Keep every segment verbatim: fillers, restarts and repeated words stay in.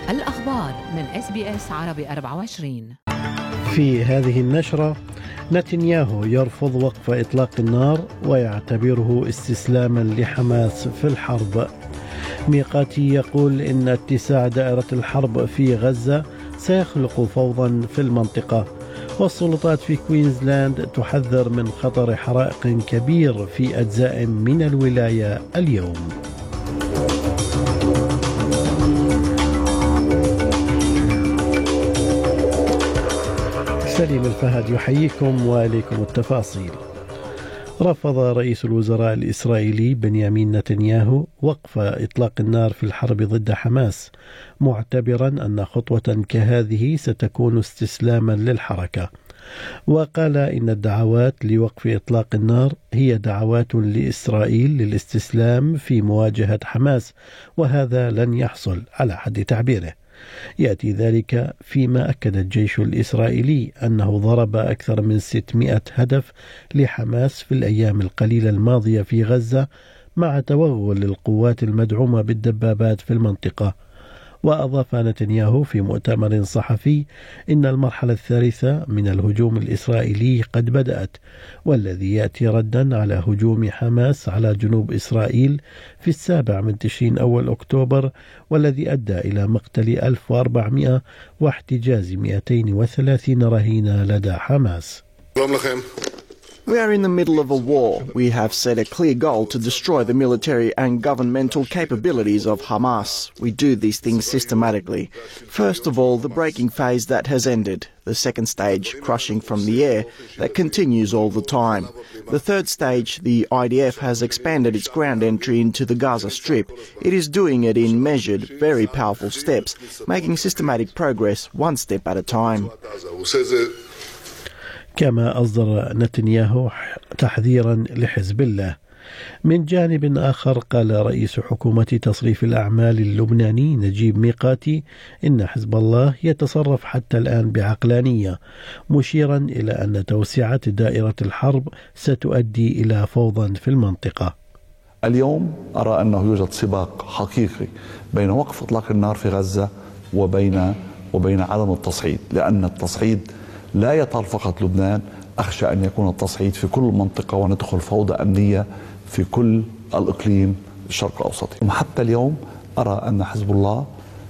الأخبار من إس بي إس عربي أربعة وعشرين. في هذه النشرة: نتنياهو يرفض وقف إطلاق النار ويعتبره استسلاما لحماس في الحرب. ميقاتي يقول إن اتساع دائرة الحرب في غزة سيخلق فوضى في المنطقة. والسلطات في كوينزلاند تحذر من خطر حرائق كبير في أجزاء من الولاية اليوم. سليم الفهد يحييكم وإليكم التفاصيل. رفض رئيس الوزراء الإسرائيلي بنيامين نتنياهو وقف إطلاق النار في الحرب ضد حماس، معتبرا أن خطوة كهذه ستكون استسلاما للحركة. وقال إن الدعوات لوقف إطلاق النار هي دعوات لإسرائيل للاستسلام في مواجهة حماس، وهذا لن يحصل على حد تعبيره. يأتي ذلك فيما أكد الجيش الإسرائيلي أنه ضرب أكثر من ستمائة هدف لحماس في الأيام القليلة الماضية في غزة، مع توغل القوات المدعومة بالدبابات في المنطقة. وأضاف نتنياهو في مؤتمر صحفي إن المرحلة الثالثة من الهجوم الإسرائيلي قد بدأت، والذي يأتي ردا على هجوم حماس على جنوب إسرائيل في السابع من تشرين أول أكتوبر، والذي أدى إلى مقتل ألف وأربعمائة واحتجاز مئتين وثلاثين رهينة لدى حماس. We are in the middle of a war. We have set a clear goal to destroy the military and governmental capabilities of Hamas. We do these things systematically. First of all, the breaking phase that has ended. The second stage, crushing from the air, that continues all the time. The third stage, the I D F has expanded its ground entry into the Gaza Strip. It is doing it in measured, very powerful steps, making systematic progress one step at a time. كما أصدر نتنياهو تحذيرا لحزب الله. من جانب آخر، قال رئيس حكومة تصريف الأعمال اللبناني نجيب ميقاتي إن حزب الله يتصرف حتى الآن بعقلانية، مشيرا إلى أن توسعة دائرة الحرب ستؤدي إلى فوضى في المنطقة. اليوم أرى أنه يوجد سباق حقيقي بين وقف إطلاق النار في غزة وبين وبين عدم التصعيد، لأن التصعيد لا يطال فقط لبنان، أخشى أن يكون التصعيد في كل منطقة وندخل فوضى أمنية في كل الإقليم الشرق الأوسطي. حتى اليوم أرى أن حزب الله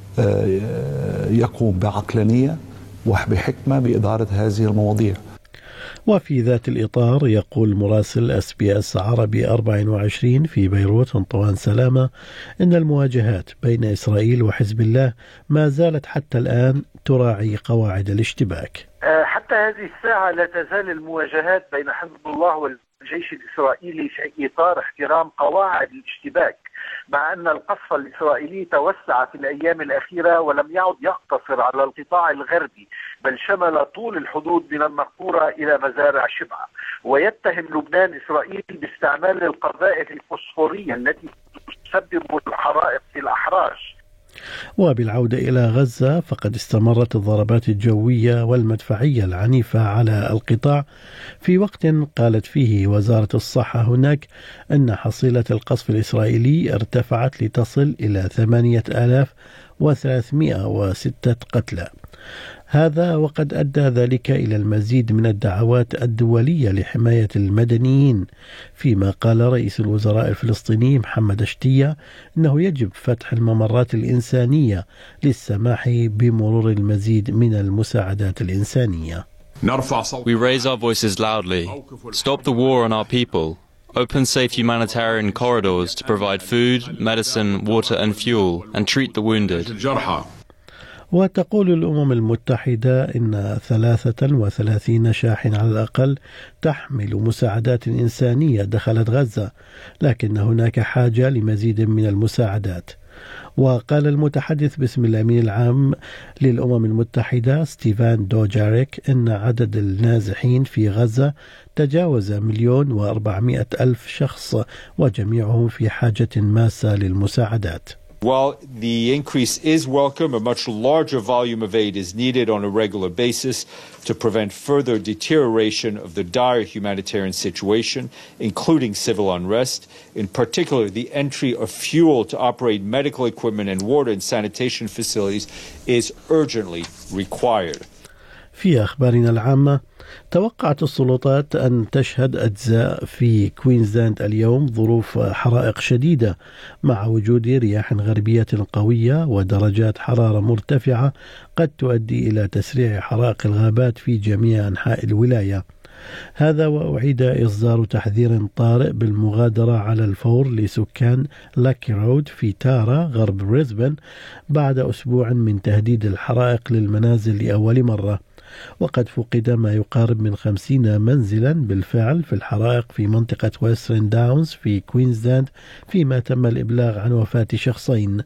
يقوم بعقلانية وبحكمة بإدارة هذه المواضيع. وفي ذات الإطار، يقول مراسل اس بي اس عربي أربعة وعشرين في بيروت أنطوان سلامة إن المواجهات بين إسرائيل وحزب الله ما زالت حتى الآن تراعي قواعد الاشتباك. حتى هذه الساعة لا تزال المواجهات بين حزب الله والجيش الإسرائيلي في إطار احترام قواعد الاشتباك، مع أن القصف الإسرائيلي توسع في الأيام الأخيرة ولم يعد يقتصر على القطاع الغربي، بل شمل طول الحدود من النقورة إلى مزارع شبعة. ويتهم لبنان إسرائيل باستعمال القذائف الفوسفورية التي تسبب الحرائق في الأحراج. وبالعودة إلى غزة، فقد استمرت الضربات الجوية والمدفعية العنيفة على القطاع، في وقت قالت فيه وزارة الصحة هناك أن حصيلة القصف الإسرائيلي ارتفعت لتصل إلى ثمانية آلاف وثلاثمائة وستة قتلى. هذا وقد أدى ذلك إلى المزيد من الدعوات الدولية لحماية المدنيين، فيما قال رئيس الوزراء الفلسطيني محمد شتية أنه يجب فتح الممرات الإنسانية للسماح بمرور المزيد من المساعدات الإنسانية. We raise our voices loudly. Stop the war on our people. Open safe humanitarian corridors to provide food, medicine, water and fuel, and treat the wounded. وتقول الأمم المتحدة إن ثلاثة وثلاثين شاحن على الأقل تحمل مساعدات إنسانية دخلت غزة، لكن هناك حاجة لمزيد من المساعدات. وقال المتحدث باسم الأمين العام للأمم المتحدة ستيفان دوجاريك إن عدد النازحين في غزة تجاوز مليون وأربعمائة ألف شخص، وجميعهم في حاجة ماسة للمساعدات. While the increase is welcome, a much larger volume of aid is needed on a regular basis to prevent further deterioration of the dire humanitarian situation, including civil unrest. In particular, the entry of fuel to operate medical equipment and water and sanitation facilities is urgently required. في أخبارنا العامة، توقعت السلطات أن تشهد أجزاء في كوينزلاند اليوم ظروف حرائق شديدة مع وجود رياح غربية قوية ودرجات حرارة مرتفعة قد تؤدي إلى تسريع حرائق الغابات في جميع أنحاء الولاية. هذا وأعيد إصدار تحذير طارئ بالمغادرة على الفور لسكان لاكي رود في تارا غرب بريسبن بعد أسبوع من تهديد الحرائق للمنازل لأول مرة. وقد فقد ما يقارب من خمسين منزلا بالفعل في الحرائق في منطقة ويسترن داونز في كوينزلاند، فيما تم الإبلاغ عن وفاة شخصين.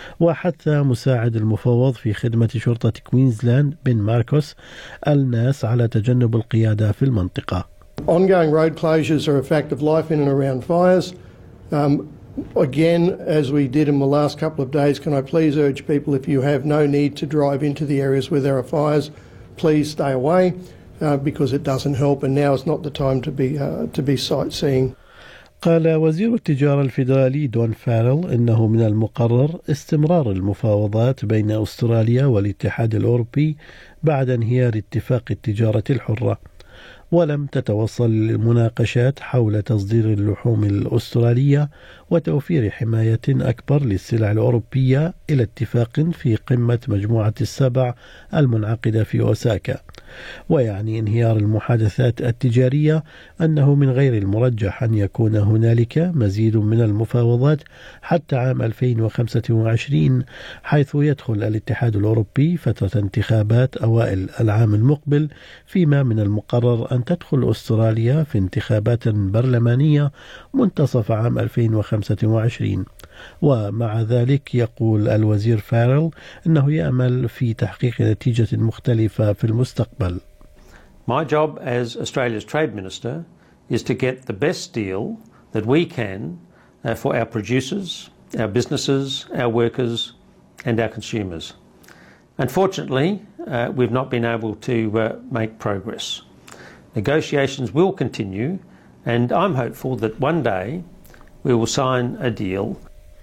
وحث مساعد المفوض في خدمة شرطة كوينزلاند بن ماركوس الناس على تجنب القيادة في المنطقة. Ongoing road closures are a fact of life in and around fires. Um, again, as we did in the last couple of days, can I please urge people, if you have no need to drive into the areas where there are fires, please stay away uh, because it doesn't help, and now is not the time to be uh, to be sightseeing. قال وزير التجارة الفيدرالي دون فارل إنه من المقرر استمرار المفاوضات بين أستراليا والاتحاد الأوروبي بعد انهيار اتفاق التجارة الحرة، ولم تتوصل المناقشات حول تصدير اللحوم الأسترالية وتوفير حماية أكبر للسلع الأوروبية إلى اتفاق في قمة مجموعة السبع المنعقدة في أوساكا. ويعني انهيار المحادثات التجارية أنه من غير المرجح أن يكون هنالك مزيد من المفاوضات حتى عام ألفين وخمسة وعشرين، حيث يدخل الاتحاد الأوروبي فترة انتخابات أوائل العام المقبل، فيما من المقرر أن تدخل أستراليا في انتخابات برلمانية منتصف عام ألفين وخمسة وعشرين. ومع ذلك يقول الوزير فارل أنه يأمل في تحقيق نتيجة مختلفة في المستقبل. My job as Australia's Trade Minister is to get the best deal that we can uh, for our producers, our businesses, our workers and our consumers. Unfortunately, uh, we've not been able to uh, make progress. Negotiations will continue, and I'm hopeful that one day we will sign a deal.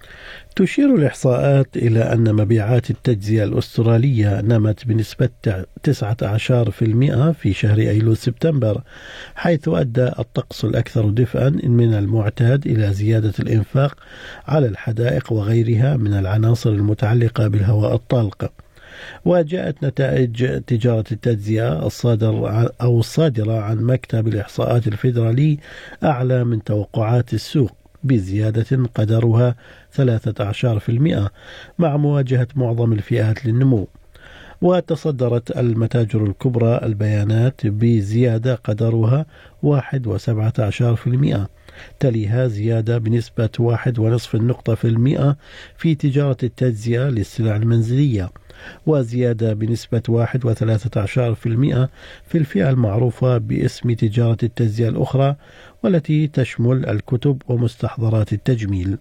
تشير الإحصاءات إلى أن مبيعات التجزئة الأسترالية نمت بنسبة تسعة عشر بالمئة في شهر أيلول سبتمبر، حيث أدى الطقس الأكثر دفئا من المعتاد إلى زيادة الإنفاق على الحدائق وغيرها من العناصر المتعلقة بالهواء الطلق. وجاءت نتائج تجارة التجزئة الصادر أو الصادرة عن مكتب الإحصاءات الفيدرالي أعلى من توقعات السوق بزيادة قدرها ثلاثة عشر بالمئة مع مواجهة معظم الفئات للنمو. وتصدرت المتاجر الكبرى البيانات بزيادة قدرها واحد وسبعة عشر بالمئة، تليها زيادة بنسبة واحد ونصف النقطة في المئة في تجارة التجزئة للسلع المنزلية، وزيادة بنسبة واحد وثلاثة عشر بالمئة في الفئة المعروفة باسم تجارة التجزئة الأخرى، والتي تشمل الكتب ومستحضرات التجميل.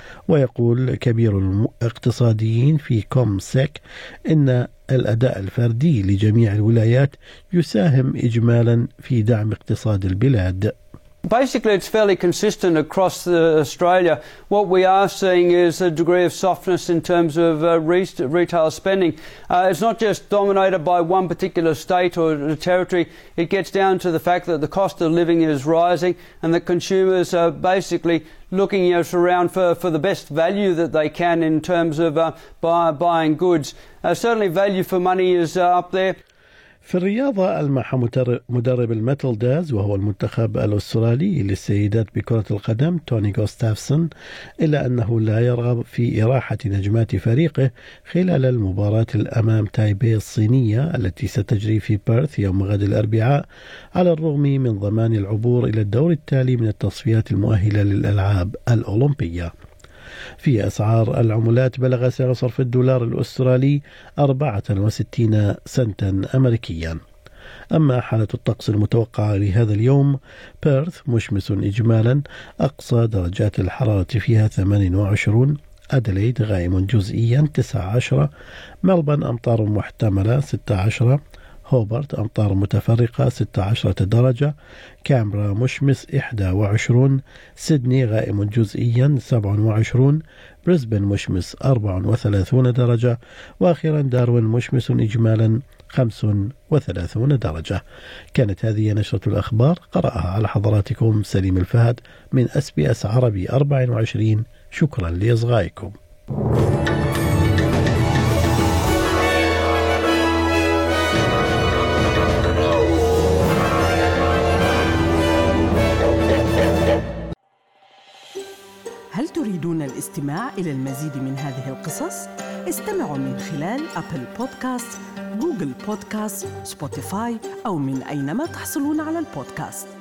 ويقول كبير الاقتصاديين في كومسيك إن الأداء الفردي لجميع الولايات يساهم إجمالا في دعم اقتصاد البلاد. Basically, it's fairly consistent across the Australia. What we are seeing is a degree of softness in terms of uh, re- retail spending. Uh, it's not just dominated by one particular state or territory. It gets down to the fact that the cost of living is rising and that consumers are basically looking you know, around for, for the best value that they can in terms of uh, buy, buying goods. Uh, certainly value for money is uh, up there. في الرياضة ألمح مدرب الميتل داز وهو المنتخب الأسترالي للسيدات بكرة القدم توني غوستافسون إلى أنه لا يرغب في إراحة نجمات فريقه خلال المباراة الأمام تايبي الصينية التي ستجري في بيرث يوم غد الأربعاء، على الرغم من ضمان العبور إلى الدور التالي من التصفيات المؤهلة للألعاب الأولمبية. في أسعار العملات بلغ سعر صرف الدولار الأسترالي أربعة وستين سنتا أمريكيا. أما حالة الطقس المتوقعة لهذا اليوم، بيرث مشمس إجمالا، أقصى درجات الحرارة فيها ثمانية وعشرين، أدليد غائم جزئيا تسعة عشر، ملبن أمطار محتملة ستة عشر، هوبرت أمطار متفرقة ستة عشرة درجة، كامبرا مشمس إحدى وعشرون، سيدني غائم جزئيا سبعة وعشرون، بريسبن مشمس أربعة وثلاثون درجة، وأخيرا داروين مشمس إجمالا خمسة وثلاثون درجة. كانت هذه نشرة الأخبار، قرأها على حضراتكم سليم الفهد من أس بي أس عربي أربعة وعشرين. شكرا لإصغائكم. هل تريدون الاستماع إلى المزيد من هذه القصص؟ استمعوا من خلال أبل بودكاست، جوجل بودكاست، سبوتيفاي أو من أينما تحصلون على البودكاست.